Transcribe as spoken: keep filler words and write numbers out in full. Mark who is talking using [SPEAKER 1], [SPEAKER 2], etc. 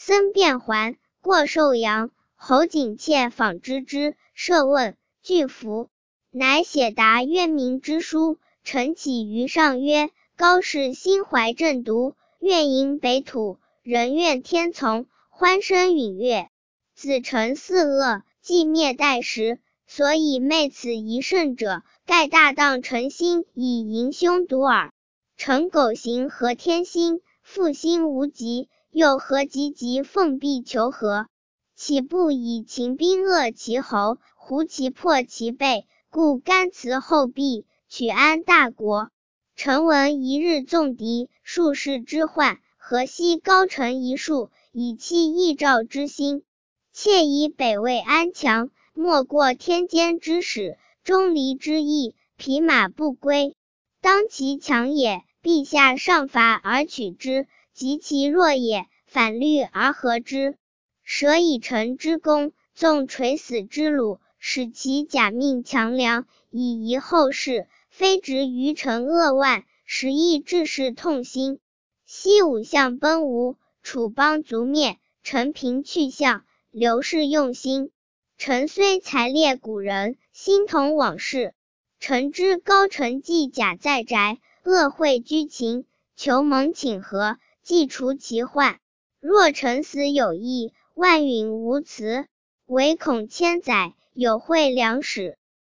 [SPEAKER 1] 僧辩还，过寿阳。侯景切访知之，设问，具服。乃写答渊明之书，陈起于上曰：高士心怀正独，愿迎北土，人愿天从，欢声允悦。子承四恶，既灭代时，所以昧此一圣者，盖大当诚心以迎凶毒耳。诚苟行合天心，复心无极，又何急急奉必求和？岂不以秦兵扼其喉，胡其破其背，故甘辞后避，取安大国。臣闻一日纵敌，数世之患，何惜高城一树，以期益赵之心？切以北魏安强，莫过天监之使，钟离之役，匹马不归。当其强也，陛下上伐而取之；及其弱也，反虑而和之。舍以臣之功，纵垂死之辱，使其假命强梁，以遗后世，非执于臣扼腕，实亦致士痛心。昔武相崩吴，楚邦族灭，臣平去向，刘氏用心。臣虽才列古人，心同往事。臣知高臣既假在宅，恶会居秦，求蒙请和，既除其患。若臣死有意，万允无辞，唯恐千载，有会两使。